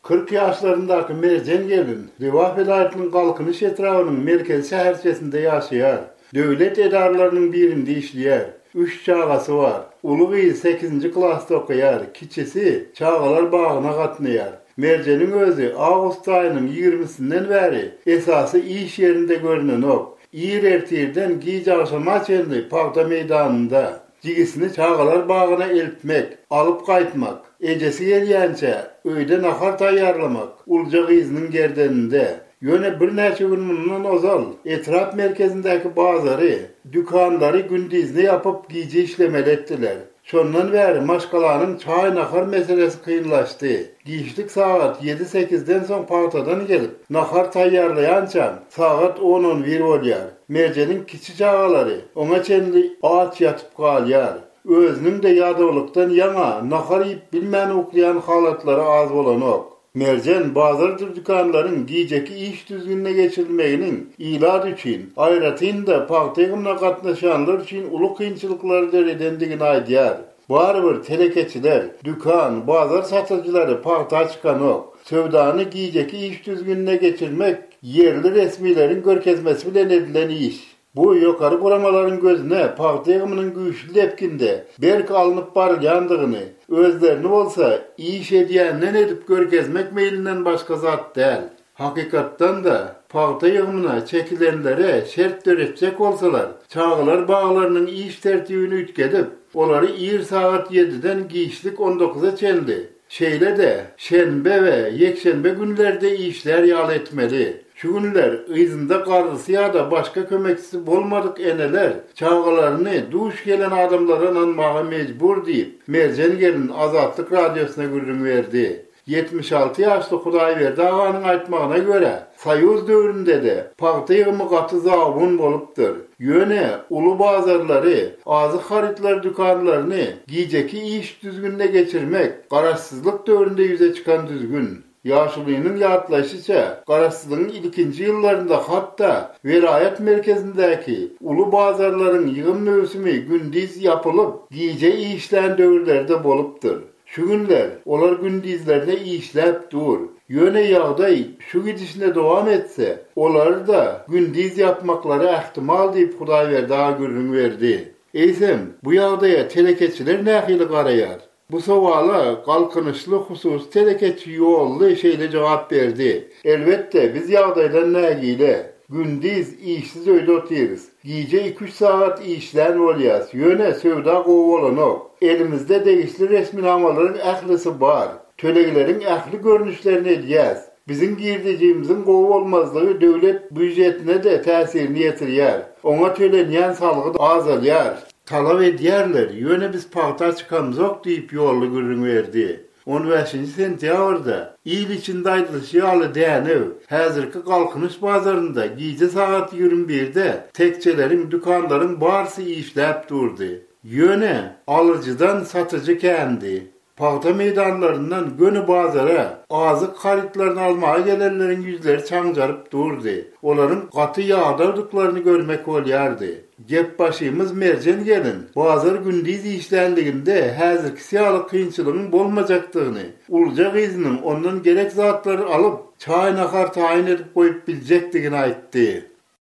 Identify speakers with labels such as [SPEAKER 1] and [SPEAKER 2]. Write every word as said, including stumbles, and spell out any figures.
[SPEAKER 1] kırk yaşlarındaki Merjen gelin, Rivah vilayetinin kalkınış etrafının merkez şehirçesinde yaşayar. Devlet edarlarının birinde işleyer. Üç çağası var. Uluğu sekizinci klasta okuyar. Kiçisi Çağalar Bağı'na katnayar. Merjen'in özü Ağustos ayının yirmisinden beri esası iş yerinde görünen ok. İyi ertirden giyici akşama çeldi Pağda meydanında. Cigisini Çağalar Bağı'na eltmek, alıp kaytmak. Ecesi gelýänçe öýde nahar taýýarlamak. Ulja gyzynyň gerdeninde. Yöne bir näçe gün mundan ozal, etraf merkezindäki bazary, dükanlary gündizne yapıp giýje işlemeli etdiler. Şondan bäri maşgalanyň çaý nahar meselesi kynlaşdy. Giýişlik saat yedi sekizden soň pagtadan gelip, nahar taýýarlaýança saat on on bir bolýar. Merjeniň kiçi çağalary oňa çenli aç ýatyp galýar. Özünün de ýadawlykdan ýaňa nahar ýyp bilmän okuyan halatlary az bolanok. Merjen bazar dükanlaryň giýjeki iş düzgünine geçirilmeginiň ilad üçin, aýratynda pagtygymna gatnaşanlar üçin uly kynçylyklary deredendigini aýdýar. Barbyr telekeçiler, dükan, bazar satyjylary pagta çykanok. Sövdany giýjeki iş düzgünine geçirmek yerli resmilerin görkezmesi bilen edilen iş. Bu ýokary guramalaryň gözüne pagtygymynyň güýçli lepkinde berk alınıp barýandygyny, özlerini bolsa iş edýänden edip görkezmek meýlinden başga zat däl. Hakykatdan da pagtygymyna çekilenlere şert döretjek bolsalar, Çağalar Bağlarynyň iş tertibini ütkedip, olary ir saat ýediden giýişlik on dokuza çeldi. Şeýle de şenbe we yekşenbe günlerde işler ýaly etmeli. Şu günler ýyzynda garrysy ýa-da başga kömekçisi bolmadyk eneler çağalaryny duş gelen adamlara anmaga mejbur diýip Merjen gelin Azatlyk radiosuna gürrüň berdi. yetmiş alty ýaşly Hudaýberdi aganyň aýtmagyna görä, Soýuz döwründe de pagtygymy gaty zabun bolupdyr. Ýöne uly bazarlary, azyk haritler dükanlaryny giýjeki iş düzgünine geçirmek garaşsyzlyk döwründe ýüze çykan düzgün. Ýaşulynyň ýatlaşyça, garaşsyzlygyň ilkinji ýyllarynda hatda vilayet merkezindäki uly bazarlaryň ýygyn möwsümi gündiz ýapylyp, giýje işlän döwürlerde bolupdyr. Şu günler olar gündizlerde işläp dur. Ýöne ýagdaý şu gidişine dowam etse, olar da gündiz yapmaklary ähtimal diýip Hudaýberdi gürrüň berdi. Eýsem, bu ýagdaýa telekeçiler nähili garaýar? Bu sowala galkynışly husus telekeçi ýolly şeýle jogap berdi. Elbetde biz ýagdaýdan nägile gündiz işsiz öýde otyryz. Giýje iki üç saat işlän bolýas. Ýöne sövda gowy bolanok. Elimizde degişli resminamalaryň ählisi bar. Tölegleriň ähli görnüşlerini edýäs. Bizim girdijimizin gowy bolmazlygy döwlet büdjetine de täsirini ýetirýär. Oňa tölenýän salgy azalýar. Talap edýärler. Ýöne biz pagta çykamzok diýip ýolly gürrüň berdi. on beşinji sentýabrda ýyl içinde aýdylyşy ýaly dänew häzirki galkynış bazarynda giýje saat ýigirme birde tekçeleriň, dükanlaryň barsy işläp durdy. Ýöne alyjydan satyjy kendi. Pagta meydanlarından gönü bazara azyk haritlaryny almaga gelenleriň ýüzleri çaňjaryp durdy. Olaryň gaty ýagdaýdyklaryny görmek bolýardy. Gep başymyz Merjen gelin, bazar gündiz işlendiginde häzirki ýaly kynçylygyň bolmajakdygyny, ulja gyzynyň ondan gerek zatlary alyp çaý nahar taýin edip goýup biljekdigini aýtdy.